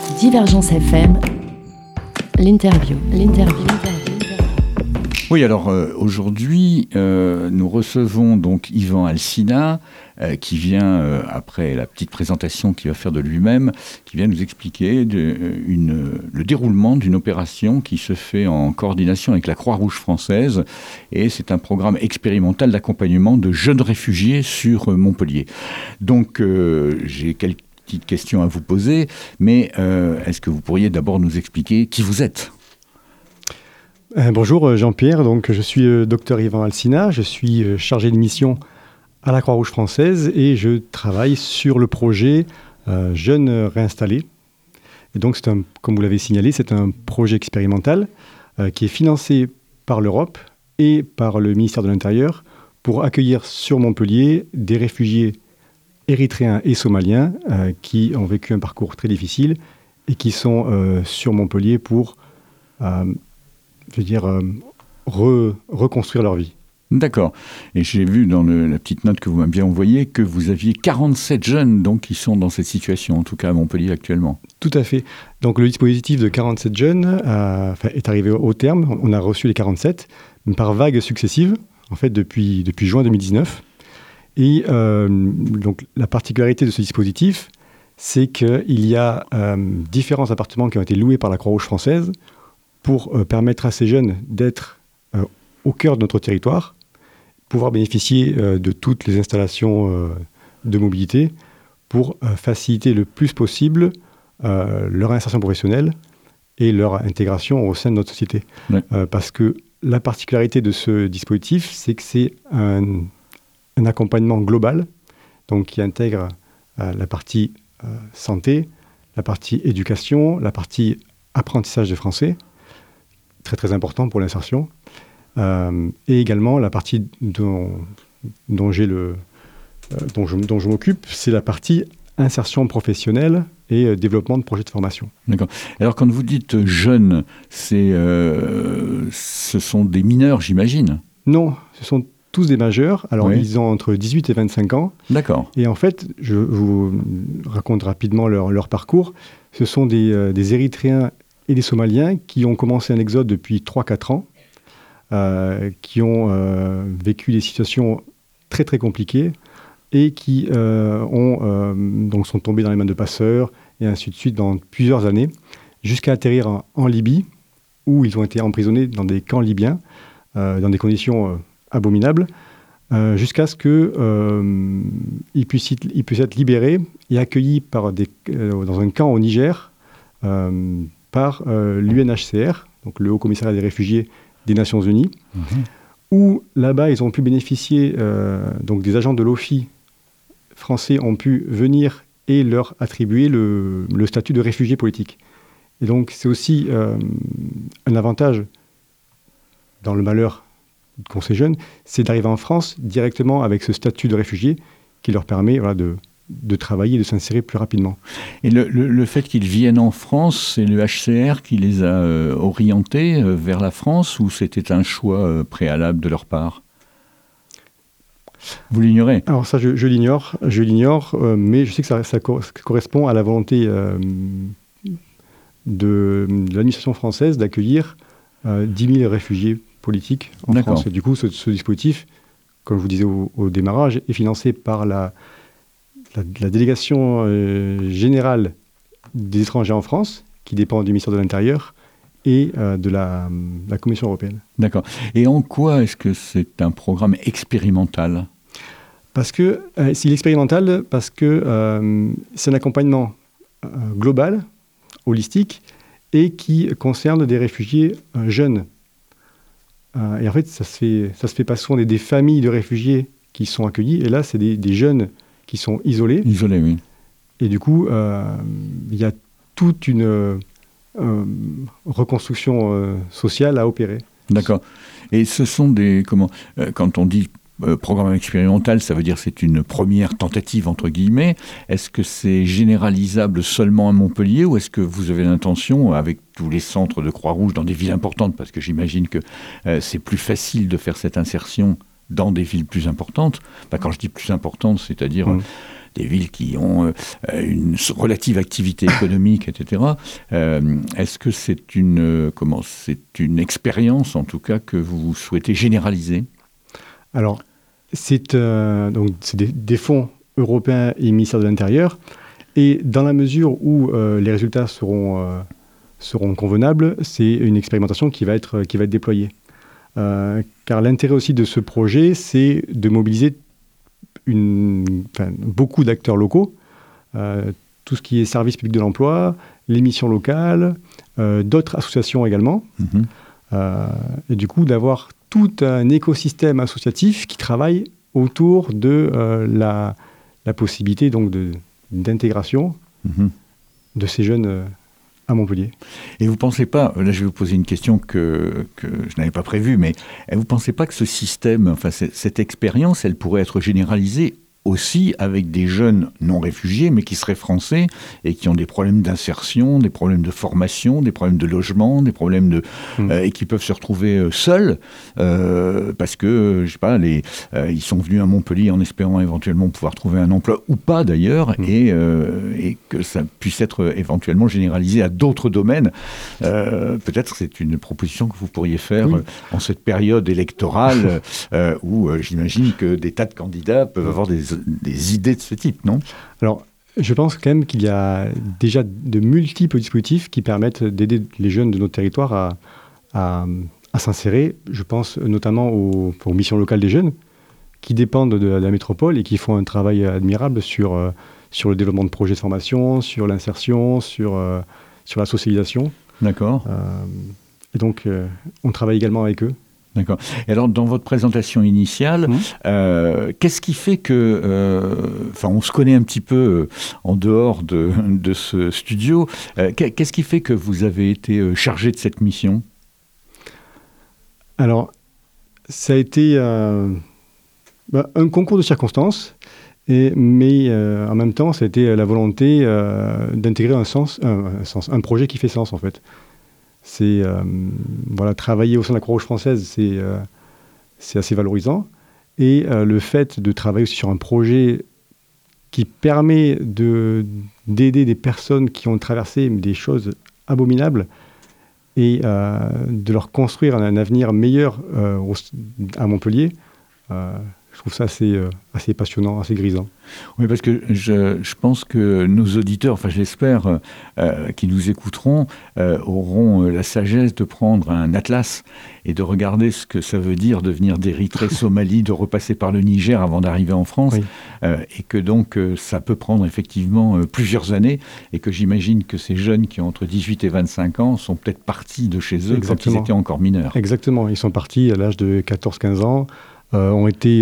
Divergence FM, l'interview. Oui, alors aujourd'hui, nous recevons donc Yvan Alsina, qui vient, après la petite présentation qu'il va faire de lui-même, qui vient nous expliquer le déroulement d'une opération qui se fait en coordination avec la Croix-Rouge française. Et c'est un programme expérimental d'accompagnement de jeunes réfugiés sur Montpellier. Donc, j'ai quelques petites questions à vous poser, mais est-ce que vous pourriez d'abord nous expliquer qui vous êtes ? Bonjour Jean-Pierre, donc je suis docteur Yvan Alsina, je suis chargé de mission à la Croix-Rouge française et je travaille sur le projet Jeunes réinstallés. Et donc, comme vous l'avez signalé, c'est un projet expérimental qui est financé par l'Europe et par le ministère de l'Intérieur pour accueillir sur Montpellier des réfugiés érythréens et somaliens qui ont vécu un parcours très difficile et qui sont sur Montpellier pour reconstruire leur vie. D'accord. Et j'ai vu dans la petite note que vous m'avez envoyée que vous aviez 47 jeunes donc, qui sont dans cette situation, en tout cas à Montpellier actuellement. Tout à fait. Donc le dispositif de 47 jeunes est arrivé au terme. On a reçu les 47 par vagues successives, en fait depuis juin 2019. Et donc la particularité de ce dispositif, c'est qu'il y a différents appartements qui ont été loués par la Croix-Rouge française pour permettre à ces jeunes d'être au cœur de notre territoire, pouvoir bénéficier de toutes les installations de mobilité pour faciliter le plus possible leur insertion professionnelle et leur intégration au sein de notre société. Ouais. Parce que la particularité de ce dispositif, c'est que c'est un accompagnement global, donc qui intègre la partie santé, la partie éducation, la partie apprentissage de français, très très important pour l'insertion, et également la partie dont je m'occupe, c'est la partie insertion professionnelle et développement de projets de formation. D'accord. Alors quand vous dites jeunes, ce sont des mineurs, j'imagine ? Non, ce sont tous des majeurs. Alors oui. Ils ont entre 18 et 25 ans. D'accord. Et en fait, je vous raconte rapidement leur parcours. Ce sont des Érythréens et des Somaliens qui ont commencé un exode depuis 3-4 ans, qui ont vécu des situations très très compliquées et qui donc sont tombés dans les mains de passeurs et ainsi de suite dans plusieurs années, jusqu'à atterrir en Libye, où ils ont été emprisonnés dans des camps libyens, dans des conditions abominables, jusqu'à ce qu'ils puissent être libérés et accueillis dans un camp au Niger, par l'UNHCR, donc le Haut Commissariat des réfugiés des Nations Unies, où là-bas, ils ont pu bénéficier, donc des agents de l'OFI français ont pu venir et leur attribuer le statut de réfugié politique. Et donc, c'est aussi un avantage dans le malheur qu'ont ces jeunes, c'est d'arriver en France directement avec ce statut de réfugié qui leur permet de travailler et de s'insérer plus rapidement. Et le fait qu'ils viennent en France, c'est le HCR qui les a orientés vers la France ou c'était un choix préalable de leur part ? Vous l'ignorez ? Alors ça, je l'ignore, mais je sais que ça correspond à la volonté de l'administration française d'accueillir 10 000 réfugiés politiques en France. Et du coup, ce dispositif, comme je vous disais au démarrage, est financé par la délégation générale des étrangers en France, qui dépend du ministère de l'Intérieur, et de la Commission européenne. D'accord. Et en quoi est-ce que c'est un programme expérimental ? Parce que c'est expérimental, parce que c'est un accompagnement global, holistique, et qui concerne des réfugiés jeunes. Et en fait, ça se fait pas souvent des familles de réfugiés qui sont accueillis, et là, c'est des jeunes qui sont isolés. Isolés, oui. Et du coup, il y a toute une reconstruction sociale à opérer. D'accord. Et ce sont quand on dit programme expérimental, ça veut dire que c'est une première tentative, entre guillemets. Est-ce que c'est généralisable seulement à Montpellier ou est-ce que vous avez l'intention, avec tous les centres de Croix-Rouge dans des villes importantes, parce que j'imagine que c'est plus facile de faire cette insertion dans des villes plus importantes. Quand je dis plus importantes, c'est-à-dire des villes qui ont une relative activité économique, etc. Est-ce que c'est une expérience, en tout cas, que vous souhaitez généraliser ? Alors, c'est des fonds européens et ministère de l'Intérieur. Et dans la mesure où les résultats seront convenables, c'est une expérimentation qui va être déployée. Car l'intérêt aussi de ce projet, c'est de mobiliser beaucoup d'acteurs locaux, tout ce qui est service public de l'emploi, les missions locales, d'autres associations également, et du coup d'avoir tout un écosystème associatif qui travaille autour de la possibilité donc d'intégration de ces jeunes à Montpellier. Et vous ne pensez pas, là je vais vous poser une question que je n'avais pas prévue, mais vous ne pensez pas que ce système, enfin cette expérience, elle pourrait être généralisée aussi avec des jeunes non réfugiés, mais qui seraient français et qui ont des problèmes d'insertion, des problèmes de formation, des problèmes de logement, des problèmes et qui peuvent se retrouver seuls parce que, je sais pas, ils sont venus à Montpellier en espérant éventuellement pouvoir trouver un emploi ou pas d'ailleurs, et que ça puisse être éventuellement généralisé à d'autres domaines. Peut-être c'est une proposition que vous pourriez faire en cette période électorale où j'imagine que des tas de candidats peuvent avoir des idées de ce type, non ? Alors, je pense quand même qu'il y a déjà de multiples dispositifs qui permettent d'aider les jeunes de notre territoire à s'insérer. Je pense notamment aux missions locales des jeunes qui dépendent de la métropole et qui font un travail admirable sur le développement de projets de formation, sur l'insertion, sur la socialisation. D'accord. Et donc, on travaille également avec eux. D'accord. Et alors, dans votre présentation initiale, qu'est-ce qui fait que... on se connaît un petit peu en dehors de ce studio. Qu'est-ce qui fait que vous avez été chargé de cette mission ? Alors, ça a été un concours de circonstances, mais en même temps, ça a été la volonté d'intégrer un projet qui fait sens, en fait. C'est travailler au sein de la Croix-Rouge française, c'est assez valorisant. Et le fait de travailler aussi sur un projet qui permet d'aider des personnes qui ont traversé des choses abominables et de leur construire un avenir meilleur à Montpellier, je trouve ça assez passionnant, assez grisant. Oui, parce que je pense que nos auditeurs, enfin j'espère, qui nous écouteront, auront la sagesse de prendre un atlas et de regarder ce que ça veut dire de venir d'Érythrée, Somalie, de repasser par le Niger avant d'arriver en France, et que donc ça peut prendre effectivement plusieurs années, et que j'imagine que ces jeunes qui ont entre 18 et 25 ans sont peut-être partis de chez eux quand ils étaient encore mineurs. Exactement, ils sont partis à l'âge de 14-15 ans, ont été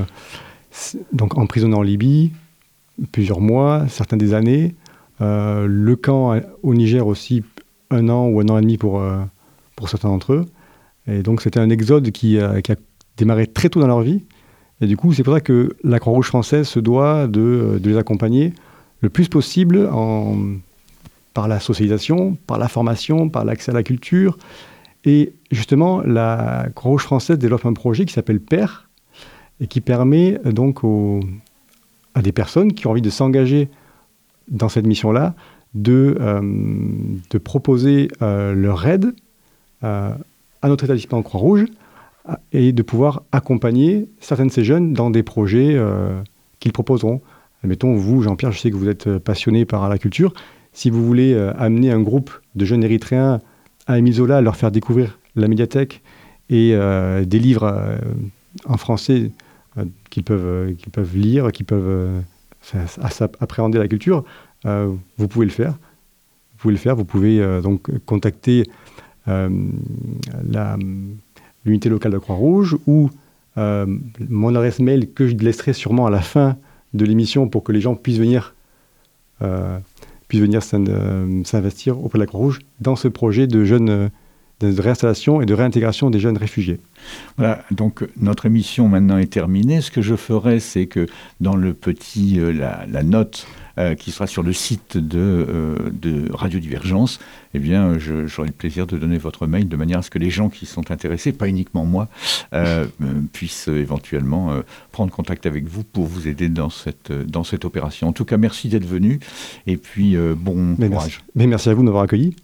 donc emprisonnés en Libye plusieurs mois, certains des années. Le camp au Niger aussi, 1 an ou 1 an et demi pour certains d'entre eux. Et donc c'était un exode qui a démarré très tôt dans leur vie. Et du coup, c'est pour ça que la Croix-Rouge française se doit de les accompagner le plus possible par la socialisation, par la formation, par l'accès à la culture. Et justement, la Croix-Rouge française développe un projet qui s'appelle PAIR et qui permet donc à des personnes qui ont envie de s'engager dans cette mission-là de proposer leur aide à notre établissement Croix-Rouge et de pouvoir accompagner certains de ces jeunes dans des projets qu'ils proposeront. Admettons, vous, Jean-Pierre, je sais que vous êtes passionné par la culture. Si vous voulez amener un groupe de jeunes Érythréens à Émile Zola, leur faire découvrir la médiathèque et des livres en français qu'ils peuvent lire, qu'ils peuvent appréhender la culture, vous pouvez le faire. Vous pouvez donc contacter l'unité locale de Croix-Rouge ou mon adresse mail que je laisserai sûrement à la fin de l'émission pour que les gens puissent venir s'investir auprès de la Croix-Rouge dans ce projet de réinstallation et de réintégration des jeunes réfugiés. Voilà, donc notre émission maintenant est terminée. Ce que je ferai, c'est que dans le petit, la note qui sera sur le site de Radiodivergence, eh bien, j'aurai le plaisir de donner votre mail de manière à ce que les gens qui sont intéressés, pas uniquement moi, puissent éventuellement prendre contact avec vous pour vous aider dans cette opération. En tout cas, merci d'être venu et puis bon courage. Merci à vous de m'avoir accueilli.